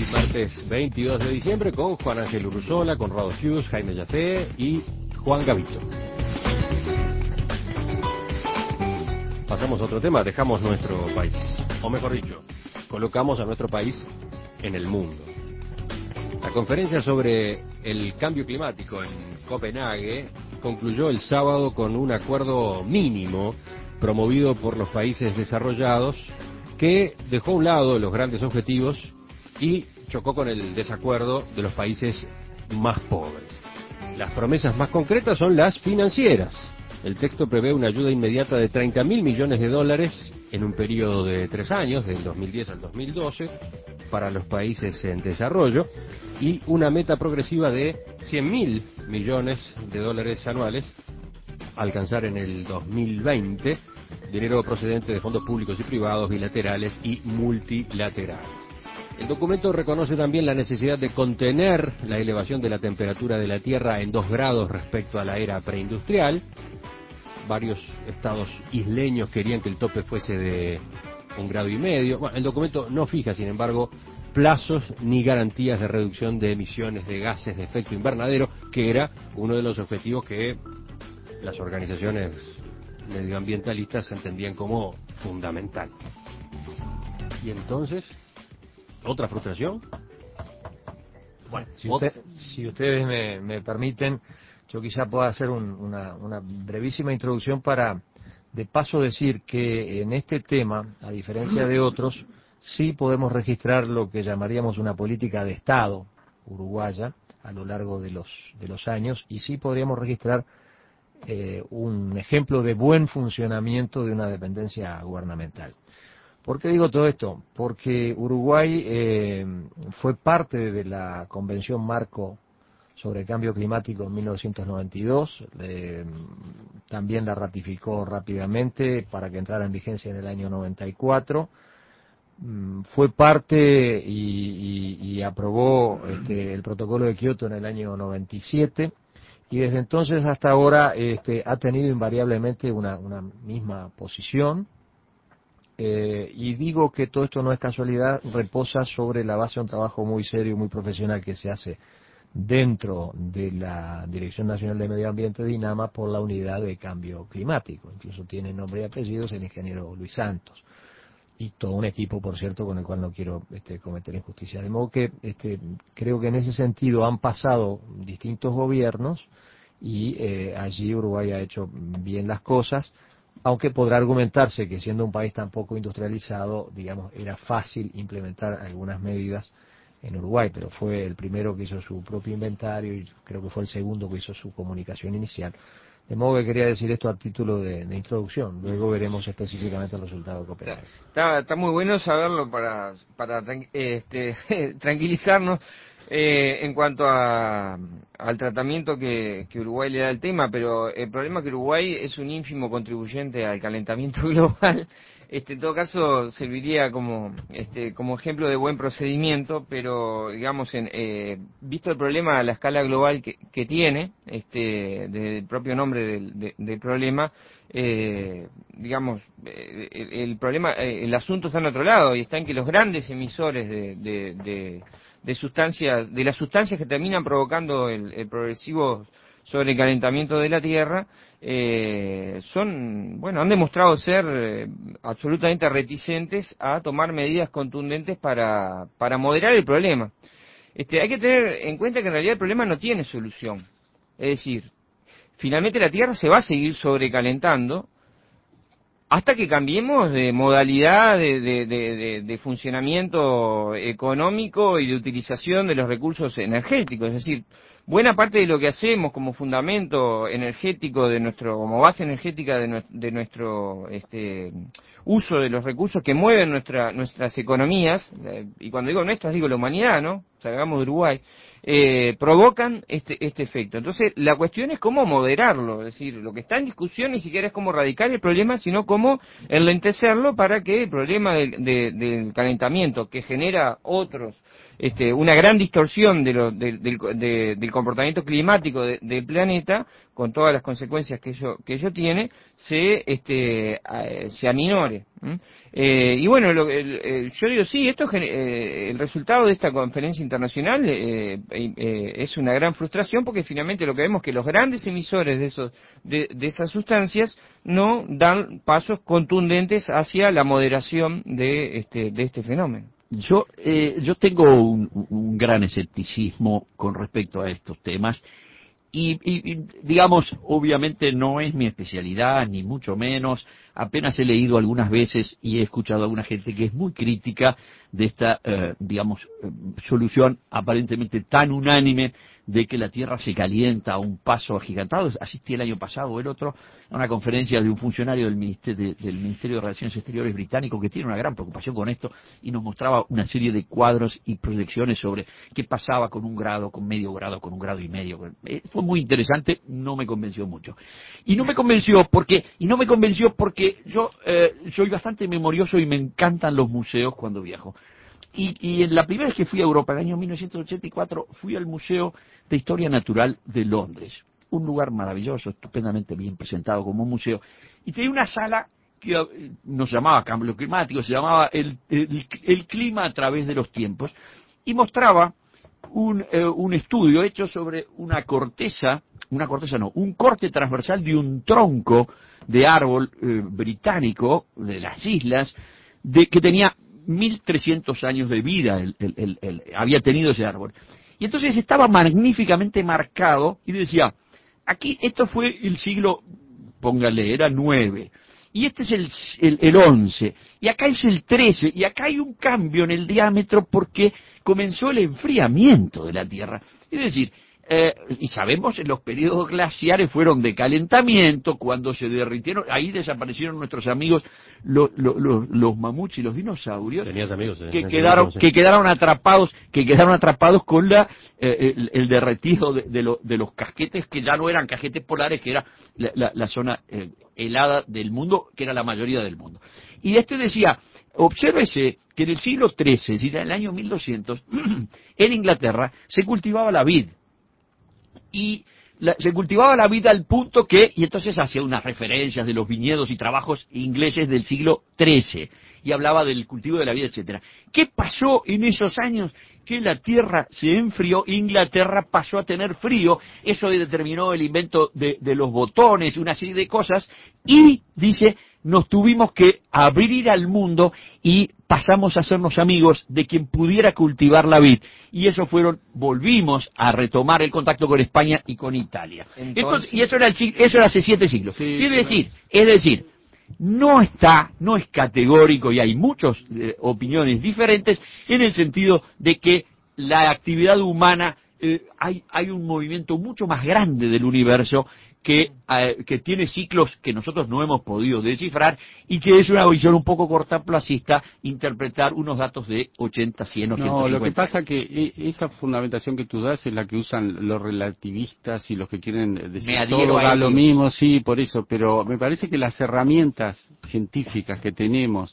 Martes 22 de diciembre con Juan Ángel Urruzola, Conrado Hughes, Jaime Yafé y Juan Gavito. Pasamos a otro tema, dejamos nuestro país, o mejor dicho, colocamos a nuestro país en el mundo. La conferencia sobre el cambio climático en Copenhague concluyó el sábado con un acuerdo mínimo promovido por los países desarrollados que dejó a un lado los grandes objetivos y chocó con el desacuerdo de los países más pobres. Las promesas más concretas son las financieras. El texto prevé una ayuda inmediata de 30.000 millones de dólares en un periodo de 3 años, del 2010 al 2012, para los países en desarrollo, y una meta progresiva de 100.000 millones de dólares anuales a alcanzar en el 2020, dinero procedente de fondos públicos y privados, bilaterales y multilaterales. El documento reconoce también la necesidad de contener la elevación de la temperatura de la Tierra en 2 grados respecto a la era preindustrial. Varios estados isleños querían que el tope fuese de 1,5 grados. Bueno, el documento no fija, sin embargo, plazos ni garantías de reducción de emisiones de gases de efecto invernadero, que era uno de los objetivos que las organizaciones medioambientalistas entendían como fundamental. Y entonces, ¿otra frustración? Bueno, si ustedes me permiten, yo quizá pueda hacer una brevísima introducción para, de paso, decir que en este tema, a diferencia de otros, sí podemos registrar lo que llamaríamos una política de Estado uruguaya a lo largo de los años, y sí podríamos registrar un ejemplo de buen funcionamiento de una dependencia gubernamental. ¿Por qué digo todo esto? Porque Uruguay fue parte de la Convención Marco sobre el Cambio Climático en 1992, también la ratificó rápidamente para que entrara en vigencia en el año 94, fue parte y aprobó el protocolo de Kioto en el año 97, y desde entonces hasta ahora ha tenido invariablemente una misma posición. Y digo que todo esto no es casualidad, reposa sobre la base de un trabajo muy serio y muy profesional que se hace dentro de la Dirección Nacional de Medio Ambiente de INAMA por la Unidad de Cambio Climático. Incluso tiene nombre y apellidos el ingeniero Luis Santos. Y todo un equipo, por cierto, con el cual no quiero cometer injusticia. De modo que creo que en ese sentido han pasado distintos gobiernos y allí Uruguay ha hecho bien las cosas, aunque podrá argumentarse que siendo un país tan poco industrializado, digamos, era fácil implementar algunas medidas en Uruguay, pero fue el primero que hizo su propio inventario y creo que fue el segundo que hizo su comunicación inicial. De modo que quería decir esto a título de introducción. Luego veremos específicamente el resultado de Copenhague. Está muy bueno saberlo para tranquilizarnos en cuanto al tratamiento que Uruguay le da al tema, pero el problema es que Uruguay es un ínfimo contribuyente al calentamiento global. En todo caso serviría como ejemplo de buen procedimiento, pero digamos visto el problema a la escala global que tiene, desde el propio nombre del problema, digamos el problema, el asunto está en otro lado, y está en que los grandes emisores de sustancias, de las sustancias que terminan provocando el progresivo sobrecalentamiento de la Tierra, han demostrado ser absolutamente reticentes a tomar medidas contundentes para moderar el problema. Hay que tener en cuenta que en realidad el problema no tiene solución. Es decir, finalmente la Tierra se va a seguir sobrecalentando hasta que cambiemos de modalidad de funcionamiento económico y de utilización de los recursos energéticos. Es decir, buena parte de lo que hacemos como fundamento energético como base energética de nuestro uso de los recursos que mueven nuestras economías, y cuando digo nuestras digo la humanidad, ¿no? Salgamos de Uruguay, provocan este efecto. Entonces, la cuestión es cómo moderarlo, es decir, lo que está en discusión ni siquiera es cómo erradicar el problema, sino cómo enlentecerlo para que el problema del calentamiento, que genera una gran distorsión del comportamiento climático del planeta, con todas las consecuencias que ello tiene, se aminore. Y bueno, yo digo, sí, el resultado de esta conferencia internacional es una gran frustración, porque finalmente lo que vemos es que los grandes emisores de esas sustancias no dan pasos contundentes hacia la moderación de este fenómeno. Yo tengo un gran escepticismo con respecto a estos temas y, digamos, obviamente no es mi especialidad, ni mucho menos. Apenas he leído algunas veces y he escuchado a alguna gente que es muy crítica de esta, solución aparentemente tan unánime de que la Tierra se calienta a un paso agigantado. Asistí el año pasado o el otro a una conferencia de un funcionario del Ministerio de Relaciones Exteriores británico que tiene una gran preocupación con esto y nos mostraba una serie de cuadros y proyecciones sobre qué pasaba con 1 grado, con medio grado, con 1,5 grados. Fue muy interesante, no me convenció mucho. Y no me convenció porque yo soy bastante memorioso y me encantan los museos cuando viajo. Y en la primera vez que fui a Europa, en el año 1984, fui al Museo de Historia Natural de Londres. Un lugar maravilloso, estupendamente bien presentado como un museo. Y tenía una sala que no se llamaba cambio climático, se llamaba el clima a través de los tiempos. Y mostraba un estudio hecho sobre un corte transversal de un tronco de árbol británico de las islas, que tenía 1300 años de vida, había tenido ese árbol. Y entonces estaba magníficamente marcado y decía, aquí esto fue el siglo, póngale, era 9, y este es el 11, y acá es el 13, y acá hay un cambio en el diámetro porque comenzó el enfriamiento de la Tierra. Es decir, y sabemos, en los periodos glaciares fueron de calentamiento, cuando se derritieron, ahí desaparecieron nuestros amigos los mamuts y los dinosaurios. Tenías amigos, que quedaron atrapados con el derretido de los casquetes, que ya no eran casquetes polares, que era la zona helada del mundo, que era la mayoría del mundo. Y decía, obsérvese que en el siglo XIII, es decir, en el año 1200, en Inglaterra se cultivaba la vid. Y se cultivaba la vid al punto que, y entonces hacía unas referencias de los viñedos y trabajos ingleses del siglo XIII, y hablaba del cultivo de la vid, etcétera. ¿Qué pasó en esos años? Que la tierra se enfrió, Inglaterra pasó a tener frío, eso determinó el invento de los botones, una serie de cosas, y dice, nos tuvimos que abrir al mundo y pasamos a hacernos amigos de quien pudiera cultivar la vid. Y volvimos a retomar el contacto con España y con Italia. Entonces, y eso era hace 7 siglos. Sí, es decir, no es categórico, y hay muchas opiniones diferentes en el sentido de que la actividad humana, hay un movimiento mucho más grande del universo que tiene ciclos que nosotros no hemos podido descifrar, y que es una visión un poco cortoplacista interpretar unos datos de 80, 100 o 150. No, lo que pasa que esa fundamentación que tú das es la que usan los relativistas y los que quieren decir todo da lo mismo, sí, por eso, pero me parece que las herramientas científicas que tenemos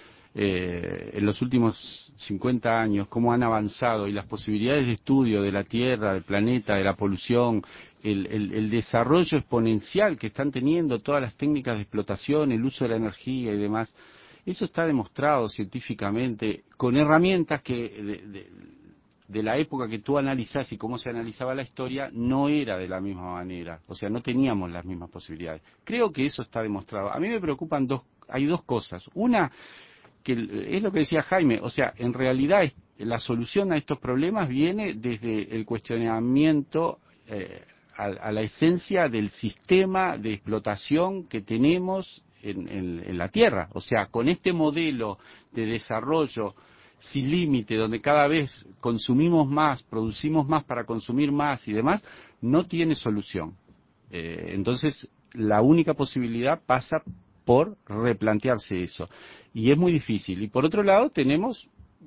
en los últimos 50 años, cómo han avanzado, y las posibilidades de estudio de la Tierra, del planeta, de la polución, el desarrollo exponencial que están teniendo todas las técnicas de explotación, el uso de la energía y demás, eso está demostrado científicamente con herramientas que de la época que tú analizás y cómo se analizaba la historia no era de la misma manera, o sea, no teníamos las mismas posibilidades. Creo que eso está demostrado. A mí me preocupan hay dos cosas. Una, que es lo que decía Jaime, o sea, en realidad la solución a estos problemas viene desde el cuestionamiento a la esencia del sistema de explotación que tenemos en la Tierra. O sea, con este modelo de desarrollo sin límite, donde cada vez consumimos más, producimos más para consumir más y demás, no tiene solución. Entonces, la única posibilidad pasa por replantearse eso. Y es muy difícil. Y por otro lado, tenemos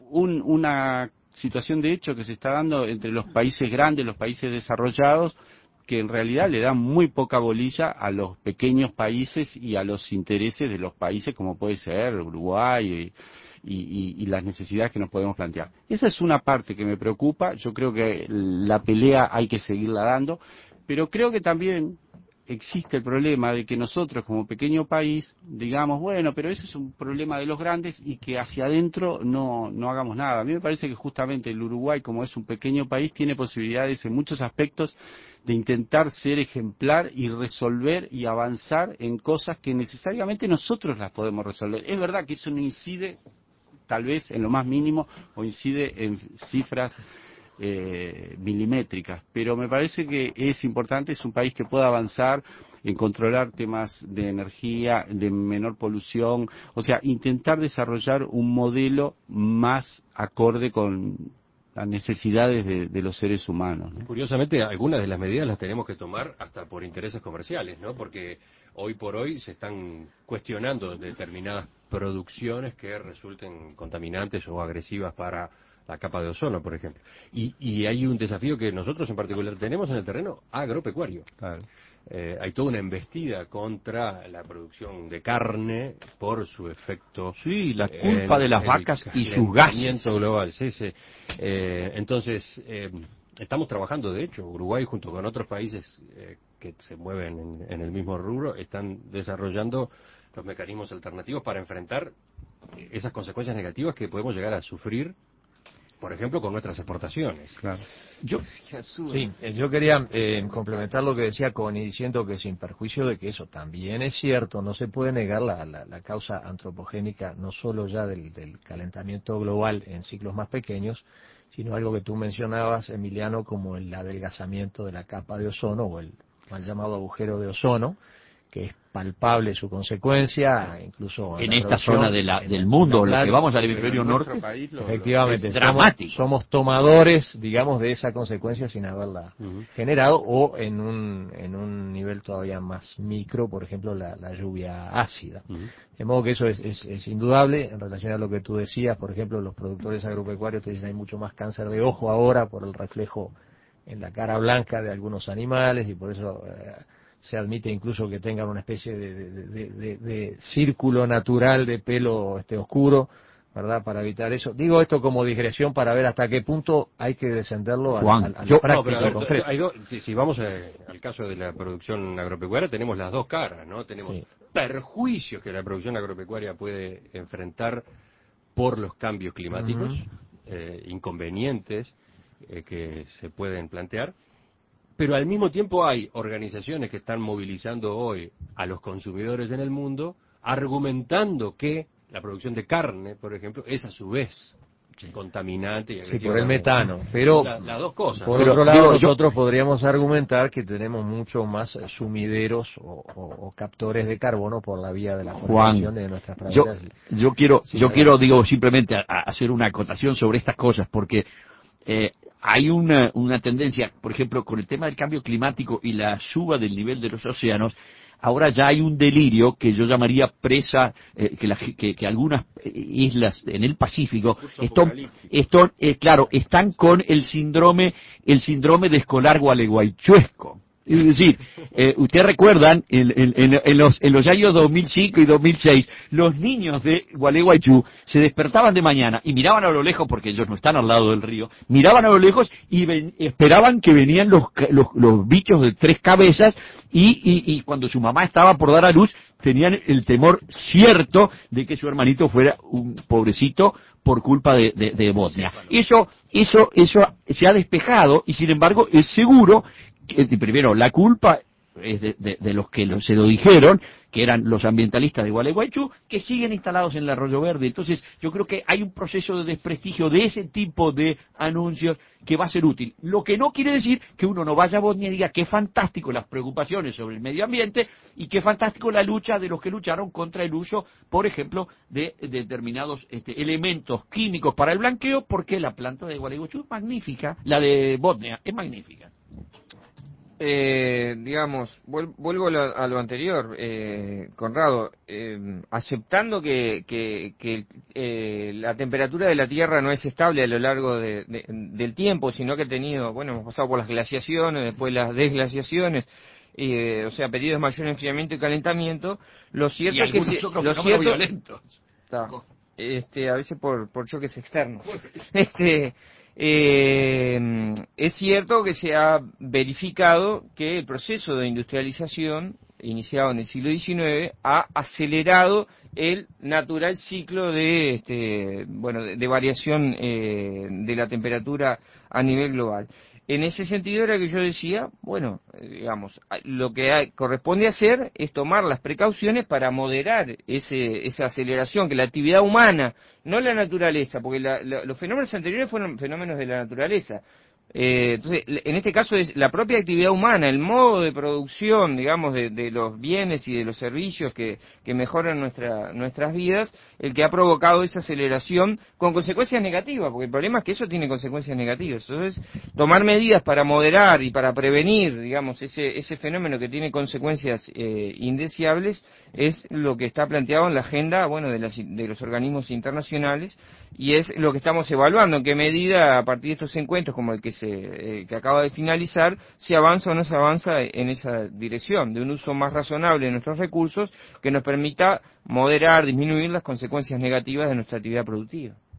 una situación de hecho que se está dando entre los países grandes, los países desarrollados, que en realidad le dan muy poca bolilla a los pequeños países y a los intereses de los países como puede ser Uruguay y las necesidades que nos podemos plantear. Esa es una parte que me preocupa. Yo creo que la pelea hay que seguirla dando, pero creo que también existe el problema de que nosotros como pequeño país digamos, bueno, pero eso es un problema de los grandes y que hacia adentro no hagamos nada. A mí me parece que justamente el Uruguay, como es un pequeño país, tiene posibilidades en muchos aspectos de intentar ser ejemplar y resolver y avanzar en cosas que necesariamente nosotros las podemos resolver. Es verdad que eso no incide tal vez en lo más mínimo o incide en cifras milimétricas, pero me parece que es importante, es un país que pueda avanzar en controlar temas de energía, de menor polución, o sea, intentar desarrollar un modelo más acorde con las necesidades de los seres humanos, ¿no? Curiosamente, algunas de las medidas las tenemos que tomar hasta por intereses comerciales, ¿no? Porque hoy por hoy se están cuestionando determinadas producciones que resulten contaminantes o agresivas para la capa de ozono, por ejemplo. Y hay un desafío que nosotros en particular tenemos en el terreno agropecuario. Claro. Hay toda una embestida contra la producción de carne por su efecto. Sí, la culpa de las vacas y sus gases. Global, sí. Entonces, estamos trabajando, de hecho, Uruguay junto con otros países que se mueven en el mismo rubro, están desarrollando los mecanismos alternativos para enfrentar esas consecuencias negativas que podemos llegar a sufrir, por ejemplo, con nuestras exportaciones. Claro. Yo quería complementar lo que decía Connie, diciendo que sin perjuicio de que eso también es cierto, no se puede negar la causa antropogénica, no solo ya del calentamiento global en ciclos más pequeños, sino algo que tú mencionabas, Emiliano, como el adelgazamiento de la capa de ozono o el mal llamado agujero de ozono, que es palpable su consecuencia, incluso en esta zona del mundo, lo que vamos al hemisferio norte, efectivamente, dramático. Somos tomadores, digamos, de esa consecuencia sin haberla generado, o en un nivel todavía más micro, por ejemplo, la lluvia ácida. De modo que eso es indudable. En relación a lo que tú decías, por ejemplo, los productores agropecuarios te dicen hay mucho más cáncer de ojo ahora por el reflejo en la cara blanca de algunos animales, y por eso se admite incluso que tengan una especie de círculo natural de pelo oscuro, ¿verdad? Para evitar eso. Digo esto como digresión para ver hasta qué punto hay que descenderlo a la práctica concreta. Si vamos al caso de la producción agropecuaria, tenemos las dos caras, ¿no? Tenemos perjuicios que la producción agropecuaria puede enfrentar por los cambios climáticos, inconvenientes que se pueden plantear. Pero al mismo tiempo hay organizaciones que están movilizando hoy a los consumidores en el mundo, argumentando que la producción de carne, por ejemplo, es a su vez contaminante y agresiva. Sí, por el metano. Pero las dos cosas. Por otro lado, nosotros podríamos argumentar que tenemos mucho más sumideros o captores de carbono por la vía de la formación de nuestras praderas. Yo quiero, simplemente hacer una acotación sobre estas cosas, porque hay una tendencia, por ejemplo, con el tema del cambio climático y la suba del nivel de los océanos. Ahora ya hay un delirio que yo llamaría presa, que algunas islas en el Pacífico están con el síndrome de escolar gualeguaychuesco. Es decir, ustedes recuerdan, en los años 2005 y 2006, los niños de Gualeguaychú se despertaban de mañana y miraban a lo lejos, porque ellos no están al lado del río, miraban a lo lejos y esperaban que venían los bichos de 3 cabezas y cuando su mamá estaba por dar a luz, tenían el temor cierto de que su hermanito fuera un pobrecito por culpa de Bosnia. Eso se ha despejado y sin embargo es seguro. Primero, la culpa es de los que se lo dijeron, que eran los ambientalistas de Gualeguaychú, que siguen instalados en el Arroyo Verde. Entonces, yo creo que hay un proceso de desprestigio de ese tipo de anuncios que va a ser útil. Lo que no quiere decir que uno no vaya a Bosnia y diga qué fantástico las preocupaciones sobre el medio ambiente y qué fantástico la lucha de los que lucharon contra el uso, por ejemplo, de determinados elementos químicos para el blanqueo, porque la planta de Gualeguaychú es magnífica, la de Bosnia es magnífica. Vuelvo a lo anterior, Conrado, aceptando que la temperatura de la Tierra no es estable a lo largo del tiempo, sino que hemos pasado por las glaciaciones, después las desglaciaciones, periodos de mayor enfriamiento y calentamiento. Lo cierto es que violentos. a veces por choques externos. Es cierto que se ha verificado que el proceso de industrialización iniciado en el siglo XIX ha acelerado el natural ciclo de variación de la temperatura a nivel global. En ese sentido era que yo decía, bueno, digamos, lo que corresponde hacer es tomar las precauciones para moderar esa aceleración, que la actividad humana, no la naturaleza, porque los fenómenos anteriores fueron fenómenos de la naturaleza. Entonces, en este caso es la propia actividad humana, el modo de producción, digamos, de los bienes y de los servicios que mejoran nuestras vidas, el que ha provocado esa aceleración con consecuencias negativas, porque el problema es que eso tiene consecuencias negativas. Entonces, tomar medidas para moderar y para prevenir, digamos, ese fenómeno que tiene consecuencias indeseables es lo que está planteado en la agenda, bueno, de los organismos internacionales, y es lo que estamos evaluando, en qué medida, a partir de estos encuentros, como el que acaba de finalizar, se avanza o no se avanza en esa dirección, de un uso más razonable de nuestros recursos que nos permita moderar, disminuir las consecuencias negativas de nuestra actividad productiva.